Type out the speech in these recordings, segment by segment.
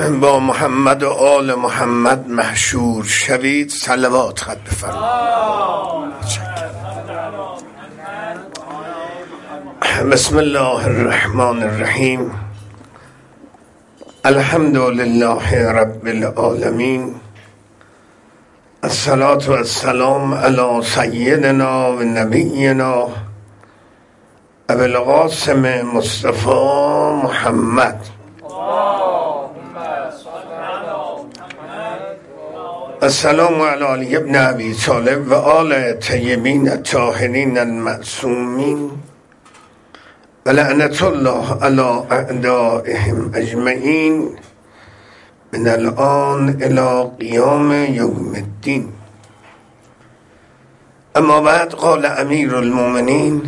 با محمد و آل محمد محشور شوید. صلوات خط بفرمایید. بسم الله الرحمن الرحیم. الحمد لله رب العالمین. الصلاة والسلام علی سیدنا و نبینا ابی القاسم مصطفی محمد. السلام علی علی ابن ابی طالب و آل طیبین الطاهرین المعصومین و لعنت الله علی اعدائهم اجمعین من الان الی قیام یوم الدین. اما بعد قال امیر المؤمنین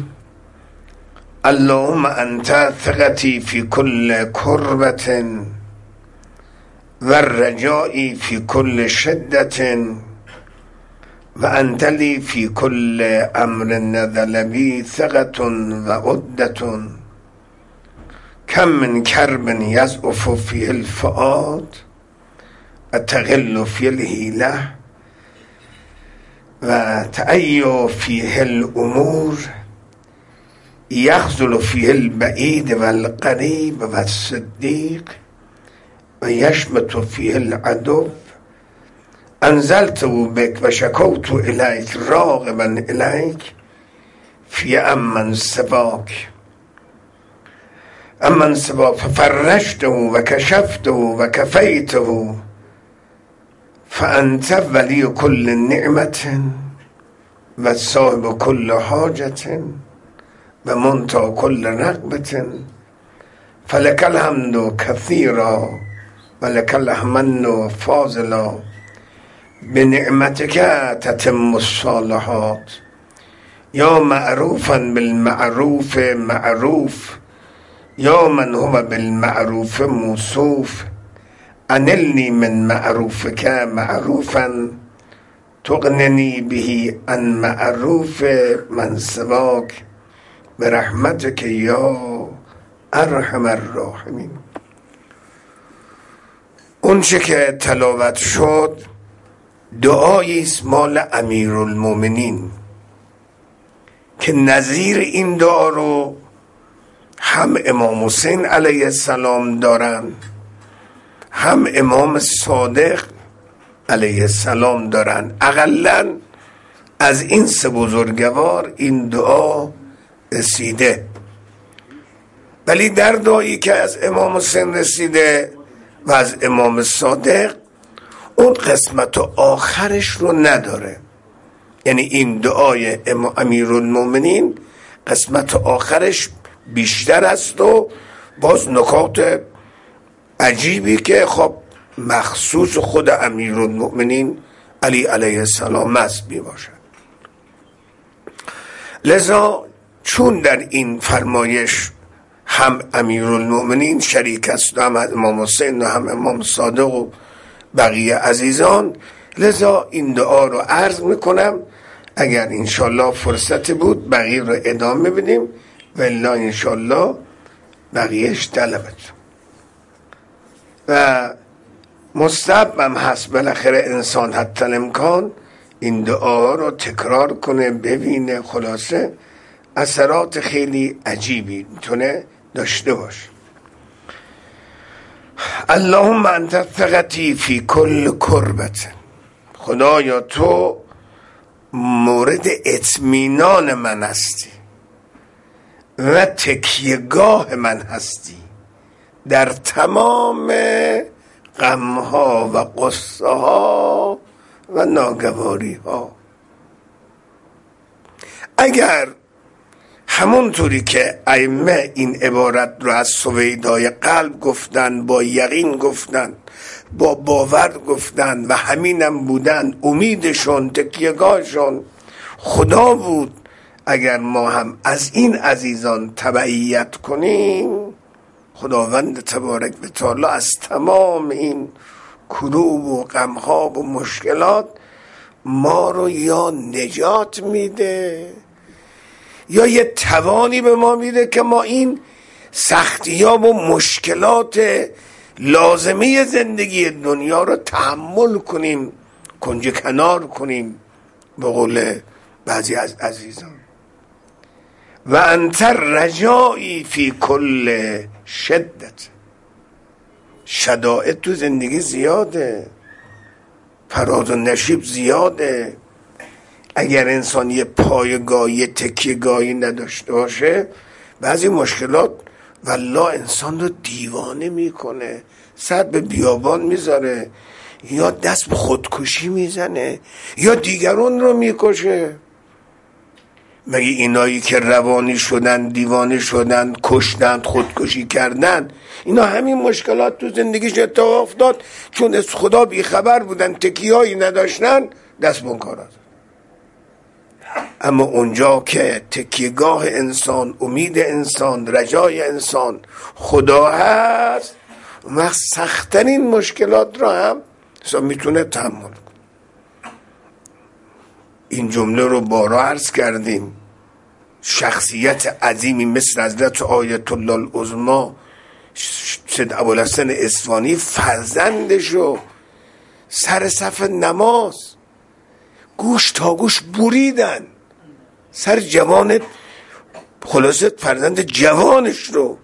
اللهم انت ثقتی فی کل کربة و الرجائی فی کل شدة و انت لی فی کل امر نزل بی ثقة و عدة کم من کرب یضعف فیه الفؤاد و تقل فیه الحیلة و تعی فیه الامور یخذل فیه البعید و القریب و الصدیق و یشمت فیه العدو. انزلت بک و شکوت الیک راغبا الیک فی امن سواک ففرجته و کشفته و کفیته فانت ولی کل نعمت و صاحب کل حاجت و منتهی کل رغبت فلک الحمد کثیرا و لک الحمد فاضلا بنعمتک تتم الصالحات یا معروفا بالمعروف معروف یا من هو بالمعروف موصوف انلنی من معروفک معروفا تغننی به عن معروف من سواک برحمتک یا ارحم الراحمین. اون چه که تلاوت شد دعایی است مال امیرالمومنین که نظیر این دعا رو هم امام حسین علیه السلام دارن، هم امام صادق علیه السلام دارن. اقلن از این سه بزرگوار این دعا رسیده، ولی در دعایی که از امام حسین رسیده و از امام صادق اون قسمت آخرش رو نداره. یعنی این دعای امیرالمومنین قسمت آخرش بیشتر است و باز نکات عجیبی که خب مخصوص خود امیرالمومنین علی علیه السلام است می باشد. لذا چون در این فرمایش هم امیرالمومنین شریک است، هم امام حسین و هم امام صادق و بقیه عزیزان، لذا این دعا رو عرض میکنم. اگر انشالله فرصت بود بقیه رو ادامه بدیم و الا انشالله بقیهش طلبت و مستحب هم هست بالاخره انسان حتی الامکان این دعا رو تکرار کنه، ببینه. خلاصه اثرات خیلی عجیبی میتونه داشته باشه. اللهم انت ثقتی فی کل کربت. خدایا تو مورد اطمینان من هستی و تکیهگاه من هستی در تمام غمها و قصه ها و ناگواری ها. اگر همونطوری که ائمه این عبارت رو از سویدای قلب گفتن، با یقین گفتن، با باور گفتن و همینم بودن، امیدشون تکیهگاهشون خدا بود، اگر ما هم از این عزیزان تبعیت کنیم خداوند تبارک و تعالی از تمام این کروب و غمها و مشکلات ما رو یا نجات میده یا یه توانی به ما میده که ما این سختی‌ها و مشکلات لازمه زندگی دنیا رو تحمل کنیم، کنج کنار کنیم، به قول بعضی از عزیزان. و انت رجایی فی کل شدت. شدائد تو زندگی زیاده، فراز و نشیب زیاده. اگر انسان یه پایگاهی تکیه‌گاهی نداشته باشه، بعضی مشکلات والله انسان رو دیوانه میکنه، سر به بیابان میذاره، یا دست به خودکشی میزنه، یا دیگران رو میکشه. مگه اینایی که روانی شدن، دیوانه شدن، کشتن، خودکشی کردن، اینا همین مشکلات تو زندگیش اتفاق افتاد چون از خدا بیخبر بودن، تکیه‌هایی نداشتن، دست به اون کارا. اما اونجا که تکیهگاه انسان، امید انسان، رجای انسان خدا هست، و سخت‌ترین مشکلات را هم انسان میتونه تحمل کنه. این جمله رو بارها عرض کردیم. شخصیت عظیمی مثل حضرت آیت الله العظمی سید ابوالحسن اصفهانی، فرزندشو سر صف نماز گوش تا گوش بریدن، سر جوان، خلاصه فرزند جوانش رو.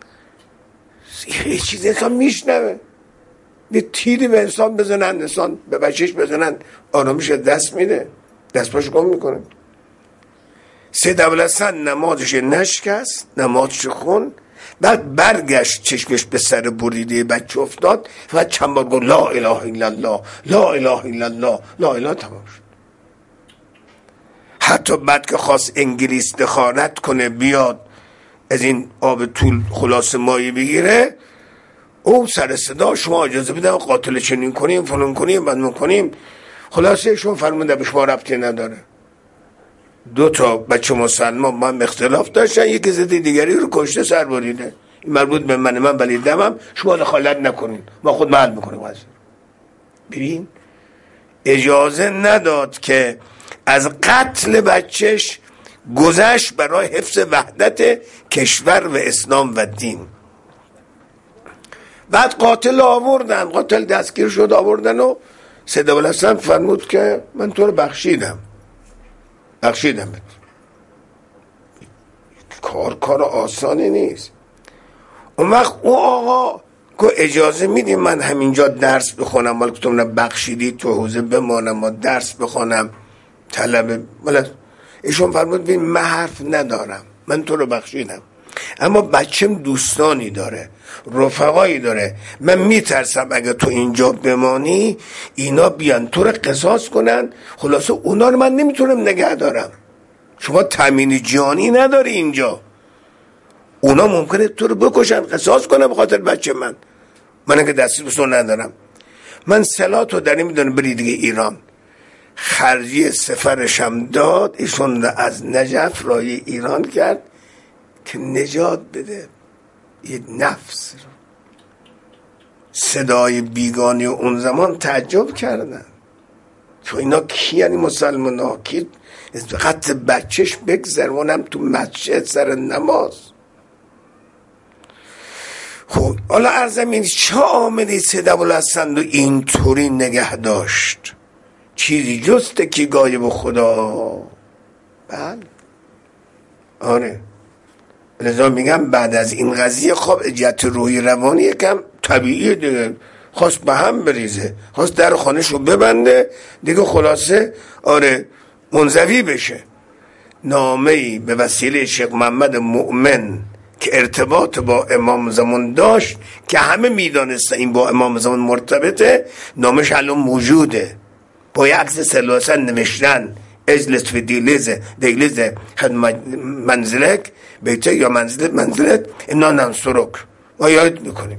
یه چیز انسان میشنوه، یه تیری به انسان بزنن، انسان به بچهش بزنن، آرامش دست میده، دست پاش گم میکنه. سید ابوالحسن نمازش نشکست، نمازش خون، بعد برگشت چشمش به سر بریده بچه افتاد و چند بار گفت لا اله الا الله، لا اله الا الله، لا اله، تمام شد. حتی بعد که خواست انگلیس دخالت کنه بیاد از این آب طول خلاص مایه بگیره، او سر صدا شما اجازه بدن قاتل چنین کنیم، فلان کنیم، بدمون کنیم، خلاصه شما فرمونده به شما ربطی نداره. 2 بچه مسلمان با هم اختلاف داشتن، یکی ضد دیگری رو کشته، سر بریده، این مربوط به من ولی دمم، شما دخالت نکنین، ما خود حل میکنیم. ببین اجازه نداد که از قتل بچهش گذشت برای حفظ وحدت کشور و اسلام و دین. بعد قاتل آوردن، قاتل دستگیر شد، آوردن و سید ابوالحسن فرمود که من تو رو بخشیدم. کار آسانی نیست. اون وقت او آقا که اجازه میدیم من همینجا درس بخونم، مال که تو من بخشیدی تو حوزه بمانم و درس بخونم، طلبه مال ایشون فرمود ببین من حرف ندارم، من تو رو بخشیدم، اما بچم دوستانی داره، رفقایی داره، من میترسم اگه تو اینجا بمانی اینا بیان تو رو قصاص کنن، خلاصه اونا رو من نمیتونم نگه دارم، شما تامین جانی نداری اینجا، اونا ممکنه تو رو بکشن، قصاص کنن به خاطر بچه من که دستی بسون ندارم، من سلاتو در این میدونم بری دیگه ایران. خرجی سفرشم داد، ایشون از نجف رای ایران کرد که نجات بده یه نفس رو. صدای بیگانی اون زمان تعجب کردن که اینا کی، یعنی مسلمان ها کی قتل بچهش بگذرونم تو مسجد سر نماز. خب حالا عرضم این چه آمدی سید ابوالحسن رو اینطوری نگه داشت؟ چیزی جز تکیه‌گاهی به خدا. بله آره، لذا میگم بعد از این قضیه خب اجت روحی روانی یکم طبیعیه دیگه، خواست به هم بریزه، خواست در خانه‌ش رو ببنده دیگه، خلاصه آره منزوی بشه. نامه‌ای به وسیله شیخ محمد مؤمن که ارتباط با امام زمان داشت که همه میدانستن این با امام زمان مرتبطه، نامش الان موجوده، با یک عکس سلاسن نوشتن اجلس فی دیلیز منزلک بیته یا منزلت انا ننصرک، ما یاد میکنیم.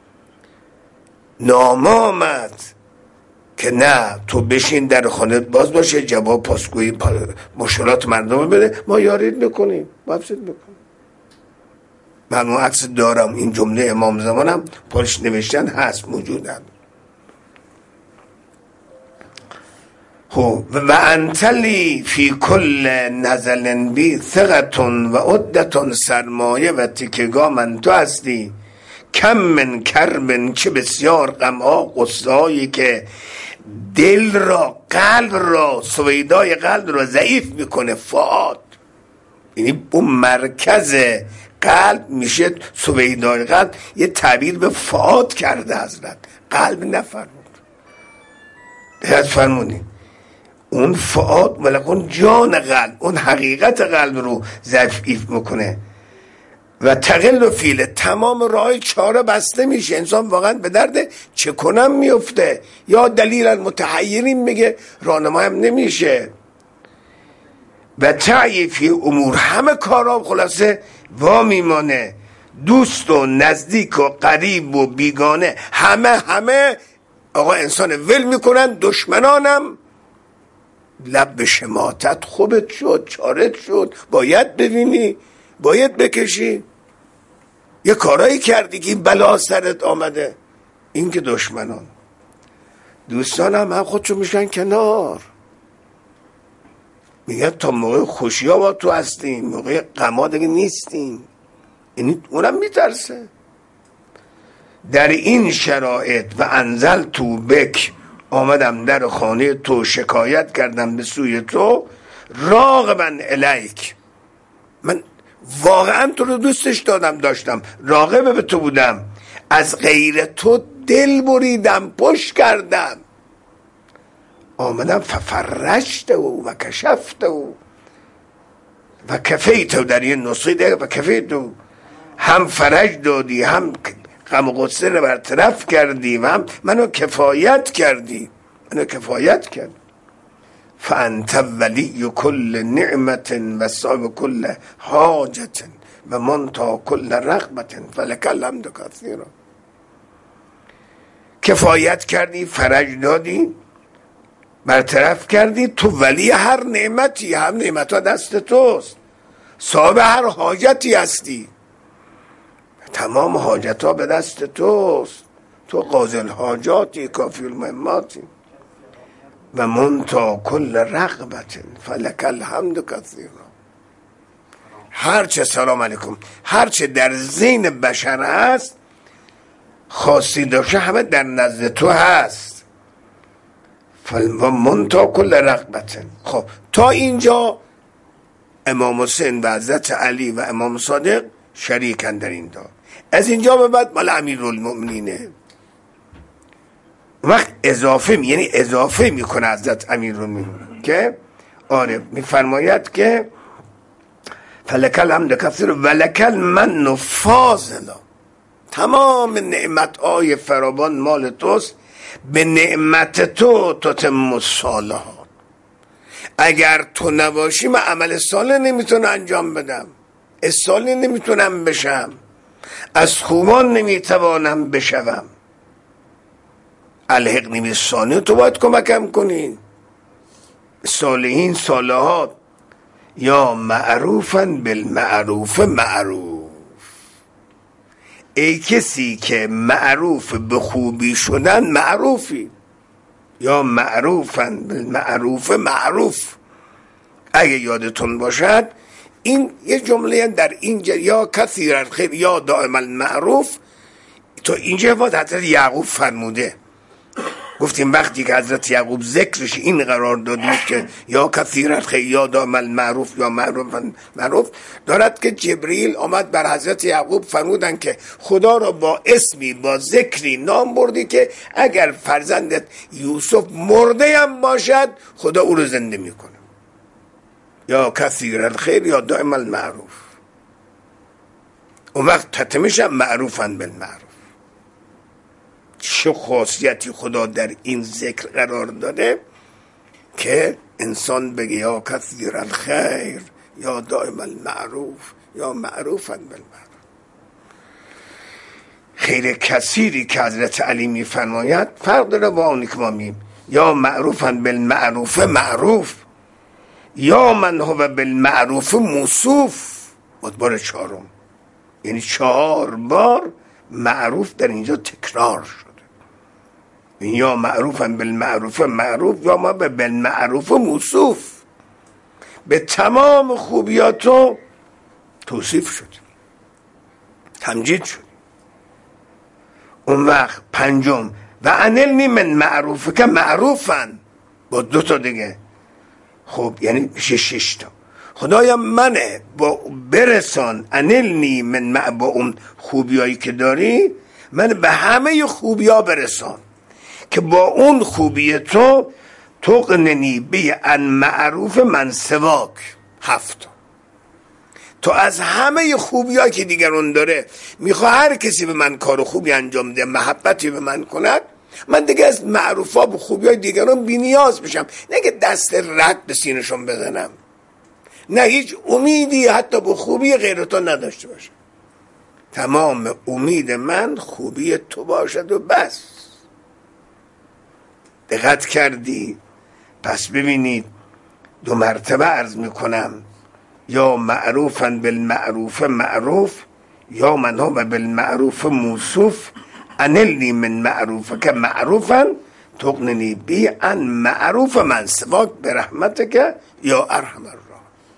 نامه آمد که نه تو بشین در خانه باز باشه، جواب پاسگویی مشکلات مردم بده، ما یارید میکنیم، بابست میکنیم. من اون عکس دارم، این جمله امام زمانم پارش نوشتن هست، موجودن. و انتلی فی کل نزل بی ثقتون و عدتون، سرمایه و تکیه‌گاه من تو هستی کم من کربن، چه بسیار غمها غصه‌هایی که دل را، قلب را، سویدای قلب را ضعیف میکنه. فؤاد یعنی اون مرکز قلب میشه سویدای قلب. یه تعبیر به فؤاد کرده حضرت، قلب نفرمود. فرمودی اون فؤاد ملکون جان قلب، اون حقیقت قلب رو ضعیف میکنه. و تقل و فیله، تمام راه چاره بسته میشه. انسان واقعا به درد چه کنم میفته، یا دلیل متحیرین میگه، راهنمایم نمیشه. و تعیفی امور، همه کارا خلاصه وا میمانه. دوست و نزدیک و قریب و بیگانه، همه آقا انسان ول میکنن. دشمنانم لب به شماتت، خوبت شد، چارت شد، باید ببینی، باید بکشی، یه کارایی کردی که این بلا سرت آمده. این که دشمنان. دوستان هم خودشو میشن کنار، میگن تا موقع خوشی ها با تو هستیم، موقع غما دیگه نیستیم. یعنی اونم میترسه. در این شرایط و انزل تو بک، آمدم در خانه تو، شکایت کردم به سوی تو. راغبن الیک، من واقعا تو رو دوستش داشتم، راغب به تو بودم. از غیر تو دل بریدم، پشت کردم. آمدم ففرشت و کشفت و کفیت، در یه نسخه دیگه و کفیت، هم فرج دادی، هم غم و غصه رو برطرف کردی، و هم منو کفایت کردی. فانت ولی کل نعمت و صاحب کل حاجت و منتهی کل رغبت فلک الحمد کثیرا. کفایت کردی، فرج دادی، برطرف کردی. تو ولی هر نعمتی، هم نعمت ها دست توست، صاحب هر حاجتی هستی، تمام حاجت ها به دست توست. تو قاضی الحاجاتی، کافی المهماتی، و منتهی کل رغبت فلک الحمد کثیرا. هرچه، سلام علیکم، هرچه در ذهن بشر هست خاصی داشته، همه در نزد تو هست. و منتهی کل رغبت. خب تا اینجا امام حسین و حضرت علی و امام صادق شریکن در این دار. از اینجا به بعد مال امیرالمؤمنینه. وقت اضافه یعنی اضافه میکنه حضرت امیرالمؤمنین که آره میفرماید که فلک الحمد کثیر و لک المن فاضلا، تمام نعمت‌های فراوان مال توست، به نعمت تو تتم الصالحات. اگر تو نباشی من عمل صالح نمیتونم انجام بدم، صالح نمیتونم بشم، از خوبان نمیتوانم بشوم. الحقنی بالصالحین، تو باید کمکم کنی. صالحین، صالحات. یا معروفا بالمعروف معروف، ای کسی که معروف به خوبی شدن معروفی. یا معروفا بالمعروف معروف. اگه یادتون باشد این یه جمله در اینجا، یا کثیر الخیر یا دائم المعروف، تو اینجا باید حضرت یعقوب فرموده. گفتیم وقتی که حضرت یعقوب ذکرش این قرار دادید که یا کثیر الخیر یا دائم المعروف یا معروف، دارد که جبریل آمد بر حضرت یعقوب فرمودن که خدا را با اسمی، با ذکری نام بردی که اگر فرزندت یوسف مرده هم باشد خدا او رو زنده میکنه. یا کثیر الخیر یا دائم المعروف. اون وقت تتمش هم معروفاً بالمعروف. چه خاصیتی خدا در این ذکر قرار داده که انسان بگه یا کثیر الخیر یا دائم المعروف یا معروفاً بالمعروف. خیر کثیری که حضرت علی میفرماید فرق داره با اونی که ما میگیم یا معروفاً بالمعروف معروف، یا من هو بالمعروف موصوف. ادبار چهارم، یعنی 4 بار معروف در اینجا تکرار شده. یا معروفا بالمعروف معروف، یا ما بالمعروف موصوف، به تمام خوبیاتو توصیف شد، تمجید شد. اون وقت پنجم و انلنی من معروف که معروفن با 2 تا دیگه، خب یعنی میشه 6 تا. خدایا منه با برسان انلنی من با اون خوبیایی که داری، من به همه خوبیا برسان که با اون خوبی تو تقننی بی ان معروف من سواک 7 تا. تو از همه خوبیایی که دیگرون داره میخواه هر کسی به من کار خوبی انجام ده، محبتی به من کند، من دیگه از معروفا به خوبیای دیگران بی نیاز بشم، نه که دست رد به سینشون بزنم، نه هیچ امیدی حتی به خوبی غیر تو نداشته باشم. تمام امید من خوبی تو باشد و بس. دقت کردی؟ پس ببینید 2 مرتبه عرض میکنم، یا معروفن بالمعروف معروف، یا من هم بالمعروف موصوف، انلنی من معروف که معروفن تقننی بی ان معروف من سواک برحمتک یا ارحم الراحمین.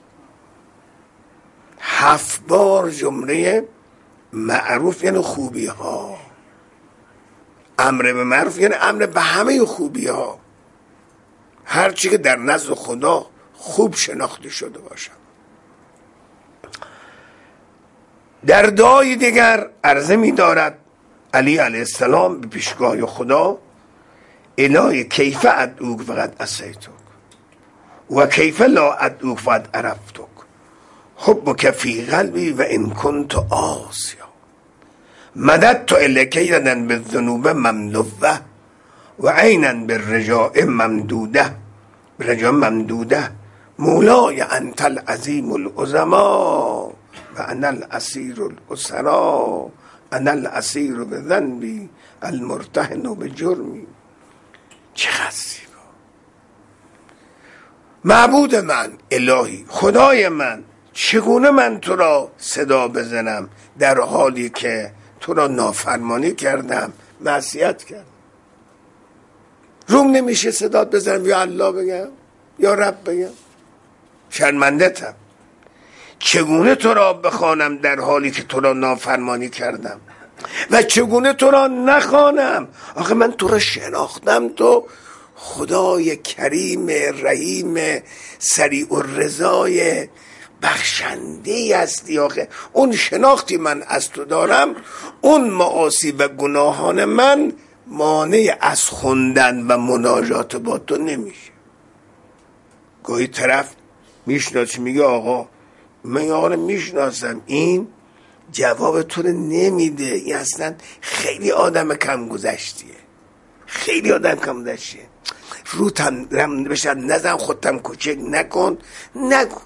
7 بار جمله معروف یعنی خوبی ها، امر به معروف یعنی امر به همه خوبی ها، هر چی که در نزد خدا خوب شناخته شده باشد. در دعای دیگر عرضه می دارد علی علیه السلام به پیشگاه خدا، الهی کیف ادعوک فقط عصیتک و کیف لا ادعوک فقط عرفتک حبک فی قلبی و ان کنت عاصیا مددت الیک یدا بالذنوب مملوه و عینا بالرجاء ممدوده مولای انت العظیم العظما و انا الاسیر الاسرا انا الاسیر بذنبی المرتهن بجرمی. چقدر زیبا. معبود من، الهی خدای من، چگونه من تو را صدا بزنم در حالی که تو را نافرمانی کردم، معصیت کردم. روم نمیشه صدات بزنم یا الله بگم یا رب بگم، شرمنده‌ام. چگونه تو را بخوانم در حالی که تو را نافرمانی کردم و چگونه تو را نخوانم؟ آخه من تو را شناختم، تو خدای کریم رحیم سریع الرضای بخشنده هستی. آخه اون شناختی من از تو دارم، اون معاصی و گناهان من مانع از خوندن و مناجات با تو نمیشه. گاهی طرف میشناسی میگه آقا من آقا میشناسم، این جواب تو رو نمیده، این اصلا خیلی آدم کم گذشتیه، خیلی آدم کم گذشتیه، روتم بشن نزن، خودتم کوچک نکن، نگو.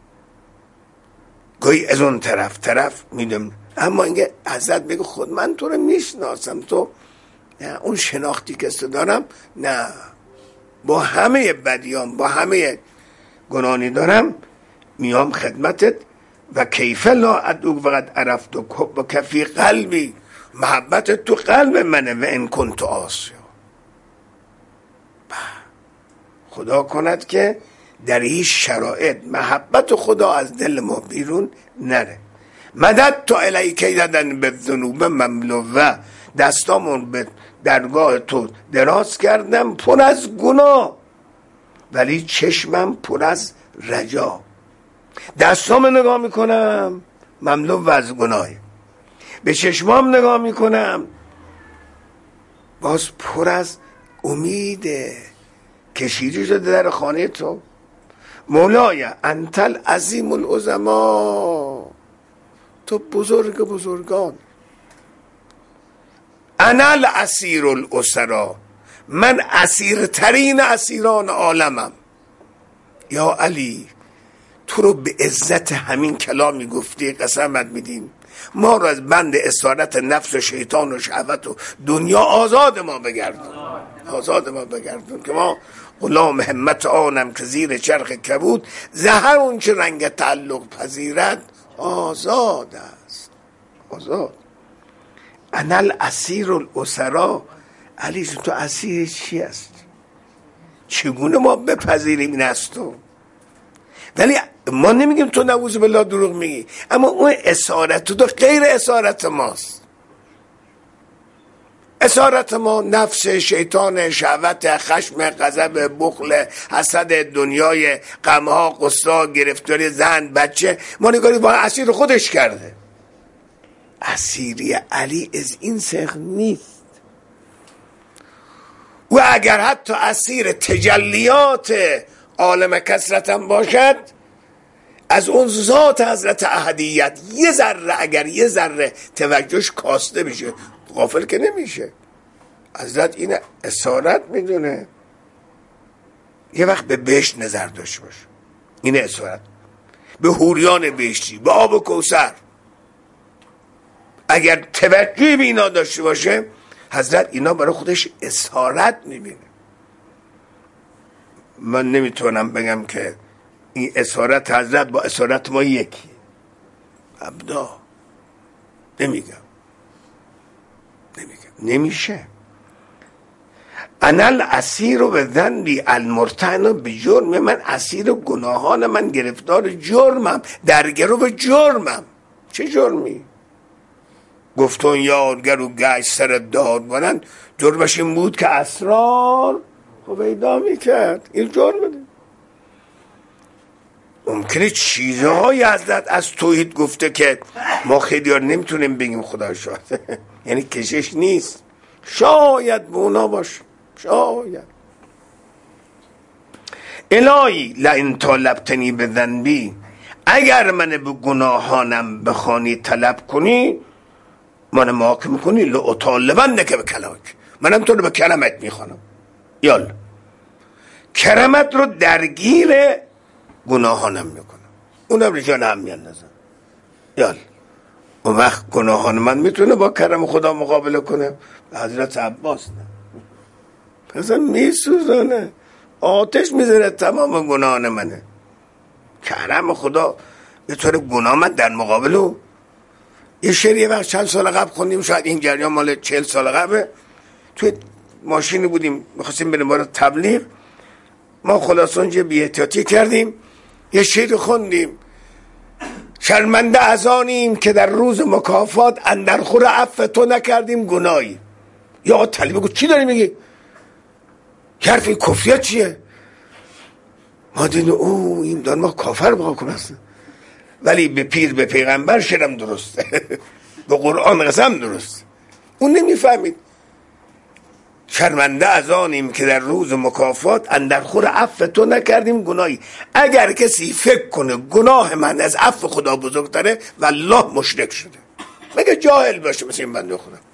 گاهی از اون طرف میدم، اما اینگه حضرت بگه خود من تو رو میشناسم، تو نه اون شناختی که تو دارم، نه با همه بدیام با همه گناهی دارم میام خدمتت و کیف لا ادعوک فقط عرفتک حبک فی قلبی، محبت تو قلب منه و ان کنت عاصیا. خدا کند که در این شرایط محبت خدا از دل ما بیرون نره. مدد تو الیک یدن بالذنوب مملوه، دستامون به درگاه تو دراز کردم پر از گناه، ولی چشمم پر از رجا. دستام نگاه میکنم مملو از گناه، به چشمام نگاه میکنم باز پر از امیده. کشیدی شده در خانه تو. مولای انت العظیم العظما، تو بزرگ بزرگان. انا الاسیر الاسرا، من اسیرترین اسیران عالمم. یا علی تو رو به عزت همین کلامی گفتی قسمت میدیم، ما رو از بند اسارت نفس و شیطان و شهوت و دنیا آزاد ما بگردون، آزاد ما بگردون که ما غلام همت آنم که زیر چرخ کبود، زهر اون چه رنگ تعلق پذیرد آزاد است، آزاد. انا الاسیر الاسرا، علی تو اسیر چی است؟ چگونه ما بپذیریم این است تو؟ ولی ما نمیگیم تو نعوذ بالله دروغ میگی، اما اون اسارت تو غیر اسارت ماست. اسارت ما نفس، شیطان، شهوت، خشم، غضب، بخل، حسد، دنیای، غمها، غصه، گرفتاری زن، بچه، ما نگاری با اسیر خودش کرده. اسیری علی از این سخن نیست. و اگر حتی اسیر تجلیات عالم کثرت هم باشد، از اون ذات حضرت احدیت یه ذره، اگر یه ذره توجهش کاسته بشه، غافل که نمیشه. حضرت این اسارت میدونه. یه وقت به بهشت نظر داشته باشه، این اسارت. به حوریان بهشتی، به آب کوثر، اگر توجهی به اینا داشته باشه، حضرت اینا برای خودش اسارت میبینه. من نمیتونم بگم که این اسارت حضرت با اسارت ما یکی، ابدا نمیگم، نمیشه. انا الاسیر به ذنبی المرتهن به جرم، من اسیر گناهان، من گرفتار جرمم، در گرو جرمم. چه جرمی؟ گفتون یارگر و گشت سر داد بانن، جرمش این بود که اسرار پیدا میکرد. این جرم ده. ممکنه چیزهایی حضرت از توحید گفته که ما خیلی ها نمیتونیم بگیم خدا شاید یعنی کشش نیست، شاید به اونا باشه، شاید. الهی لئن طالبتنی به ذنبی، اگر من به گناهانم بخوانی طلب کنی، من محاکم کنی، لأطالبنک به کلاک، منم تو رو به کرمت میخوانم. یالا کرمت رو درگیر گناهانم میکنم، اونم رجان هم میاندازم. یالا اون وقت گناهان من میتونه با کرم خدا مقابله کنه؟ حضرت عباس نه، اصلا میسوزانه، آتش میذاره تمام گناهان منه. کرم خدا به طور گناه من در مقابله. یه شعر یه وقت چند سال قبل خوندیم، شاید این جریان مال 40 سال قبله، توی ماشینی بودیم میخواستیم بریم برای تبلیغ، ما خلاص اونجا بی احتیاطی کردیم، یه شعر خوندیم: شرمنده از آنیم که در روز مکافات اندر خور عفو تو نکردیم گناهی. یا طالب بگو چی داری میگی؟ حرف این کفریت چیه؟ ما دیدیم او این دار ما کافر با حکم هستن، ولی به پیر به پیغمبر شرم درسته به قرآن قسم درست. اون نمیفهمید. شرمنده از آنیم که در روز مکافات اندر خور عفو تو نکردیم گناهی. اگر کسی فکر کنه گناه من از عفو خدا بزرگتره، والله مشرک شده. مگه جاهل باشه مثل این بنده خدا؟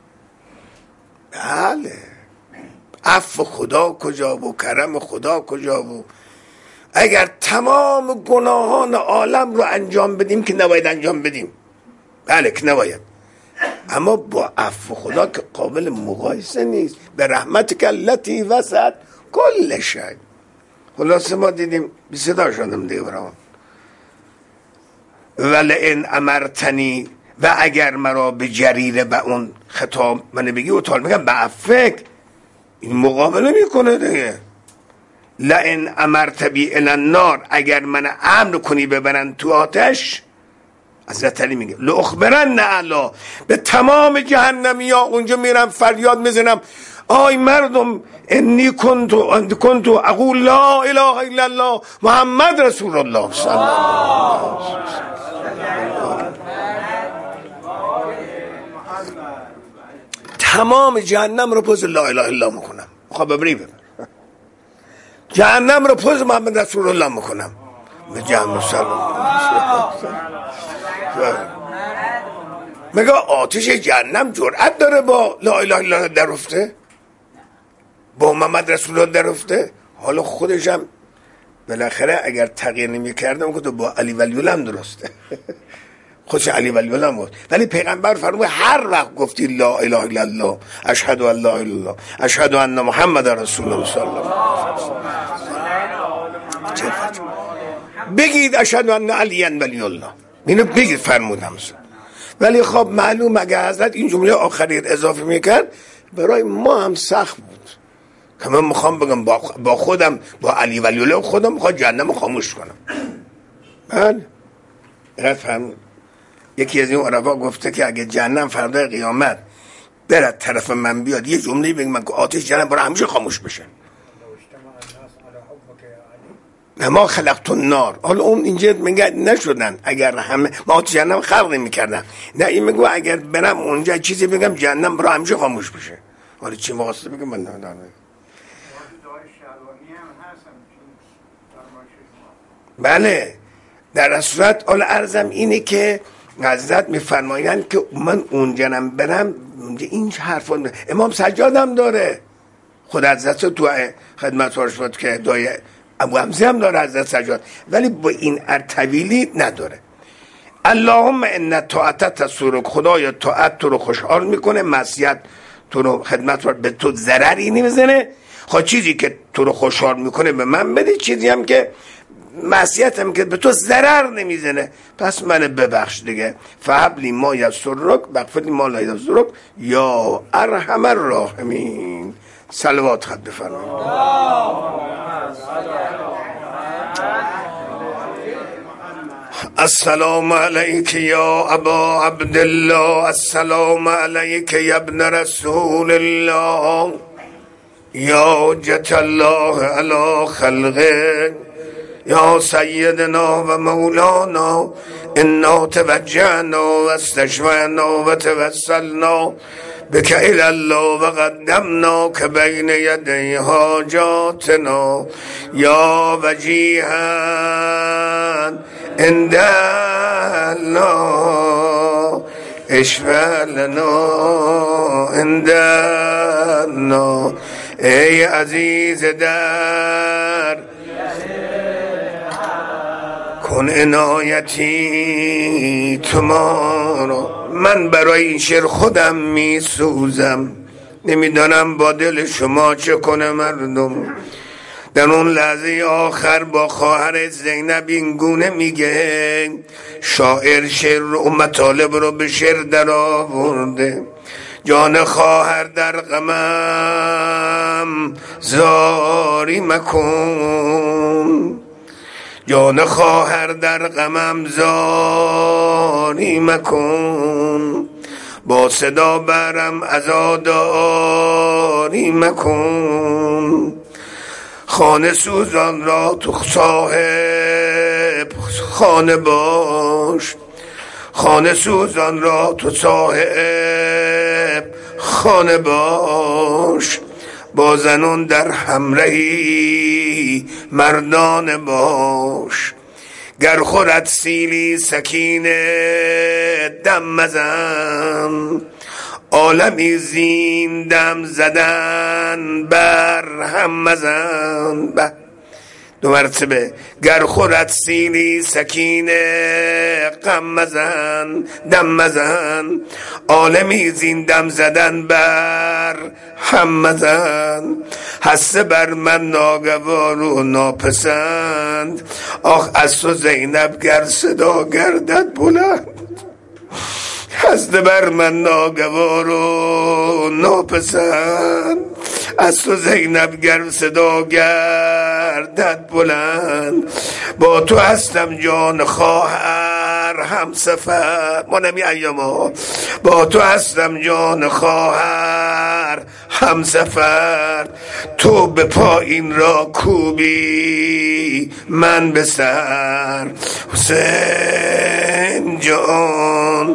بله، عفو خدا کجا و کرم خدا کجا و اگر تمام گناهان عالم رو انجام بدیم که نباید انجام بدیم، بله که نباید، اما با عفو خدا که قابل مقایسه نیست. به رحمت التی وسعت کل شی. خلاصه ما دیدیم بی صدا شدم دیگه برام. ولئن امرتنی، و اگر مرا به جریره به اون خطاب منو بگی و تعالی میگم به عفوک، این مقابله میکنه دیگه. لئن امرت بی الی النار، اگر من امر کنی ببرن تو آتش، حضرت علی میگه لاخبرن اعلا، به تمام جهنمی ها اونجا میرم فریاد میزنم: آی مردم، انی کنت اقول لا اله الا الله محمد رسول الله صلی الله علیه و تمام جهنم رو پوز لا اله الا الله میکنم. خب ببری جهنم رو پوز محمد رسول الله میکنم. به جهنم سلام. مگه آتش جهنم جرأت داره با لا اله الا الله در افته؟ با محمد رسول الله در افته؟ حالا خودشم بالاخره اگر تغییر نمی کردم که تو با علی ولی الله هم درسته خودش علی ولی الله بود، ولی پیغمبر فرمود هر وقت گفتی لا اله الا الله، اشهد ان لا اله الا الله، اشهد ان محمد رسول الله صلی الله علیه و بگید اشهد ان علی ولی الله، اینو بگید فرمودم. ولی خب معلوم اگر حضرت این جمله آخری اضافه میکرد برای ما هم سخت بود که من میخوام بگم با خودم با علی ولی الله خودم میخوام جهنم خاموش کنم. بله اینقدر فهم. یکی از این عرفا گفته که اگه جهنم فردای قیامت برد طرف من بیاد یه جمله بگه من که آتش جهنم برای همیشه خاموش بشه. ما خلقت النار، حالا اون اینجا میگه نشدن اگر همه ما آتش جهنم خلق نمی‌کردن، نه این میگه اگر برم اونجا چیزی بگم جهنم برای همیشه خاموش بشه. حالا چی می‌خواسته بگم من نمی‌دونم. بله در صورت حالا عرضم اینه که حضرت میفرمایند که من اونجا برم این حرفا امام سجاد هم داره، خود حضرت تو خدمت فرشاد که دای ابو حمزه هم داره حضرت سجاد، ولی با این ارطویلی نداره. اللهم ان طاعتت تسرک، خدایا طاعت تو رو خوشحال میکنه، معصیت تو رو خدمت فرشاد به تو ضرری نمیزنه. خب چیزی که تو رو خوشحال میکنه به من بده، چیزی هم که معصیت هم که به تو ضرر نمیزنه پس من ببخش دیگه. فحبلی ما یسرک بغفرلی ما لا یسرک یا ارحم الراحمین. صلوات خط بفرمایید. السلام علیک یا ابا عبدالله، السلام علیک یا ابن رسول الله، یا جت الله علی خلقه، یا سیدنا و مولانا، انا توجهنا و استشفعنا و توسلنا بک الی الله و قدمنا که بین یدی حاجاتنا، یا وجیها عند الله اشفع لنا عندنا. ای عزیز در کن عنایتی تمارا. من برای این شعر خودم می سوزم، نمیدانم با دل شما چه کنه مردم. در اون لحظه آخر با خواهر زینب این گونه میگه، شاعر شعر رو مطالب رو به شعر در آورده. جان خواهر در غمم زاری مکن، جان خواهر در غمم زاری مکن، با صدا برم عزاداری مکن. خانه سوزان را تو صاحب خانه باش، خانه سوزان را تو صاحب خانه باش، با زنون در همراهی مردانه باش. گر خورد سیلی سکینه دم مزن، عالمی زین دم زدن بر هم مزن. دو مرتبه گر خورد سیلی سکینه غم مزن دم مزن، عالمی زین دم زدن بر هم مزن. هسته بر من ناگوار و ناپسند، آخ از تو زینب گر صدا گردد بلند. هسته بر من ناگوار و ناپسند، از تو زینب گر صدا گردد بلند. با تو هستم جان خواهر هم سفر، ما نمی ایاما. با تو هستم جان خواهر هم سفر، تو به پایین را کوبی من به سر. حسین جان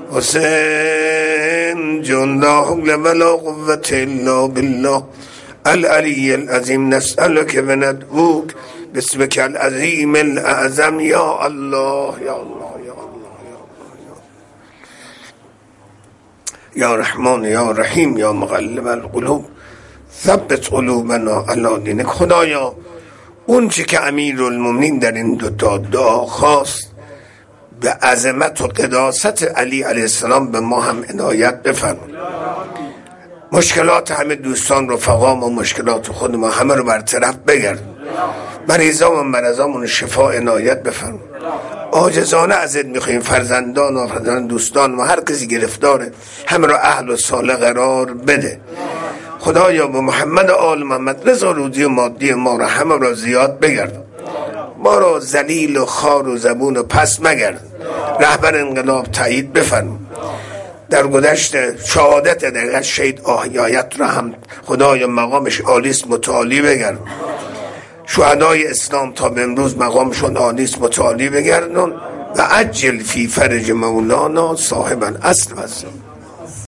حسین جان، لا حول ولا قوة الا بالله العلی العظیم. نسألک و ندعوک باسمک العظیم الاعظم یا الله یا الله یا الله یا رحمان یا رحیم یا مقلب القلوب ثبت قلوبنا علی دینک. خدایا اون چی که امیرالمومنین در این دو دعا خواست به عظمت و قداست علی علیه السلام به ما هم عنایت بفرما. مشکلات همه دوستان رفقام و مشکلات خود ما همه رو برطرف بگرد. مریضام و مرضامون شفا عنایت بفرما. عاجزانه ازت میخوایم فرزندان و فرزندان دوستان و هر کسی گرفتاره همه رو اهل و صالح قرار بده. خدایا به محمد و آل محمد رضا روزی و مادی ما رو همه رو زیاد بگرد. ما رو ذلیل و خار و زبون و پس مگرد. رهبر انقلاب تایید بفرما. در گذشته شهادت در شهید آهیایت را هم خدای مقامش عالیست متعالی بگردون. شهدای اسلام تا به امروز مقامشون عالیست متعالی بگردون و عجل فی فرج مولانا صاحبا اصل.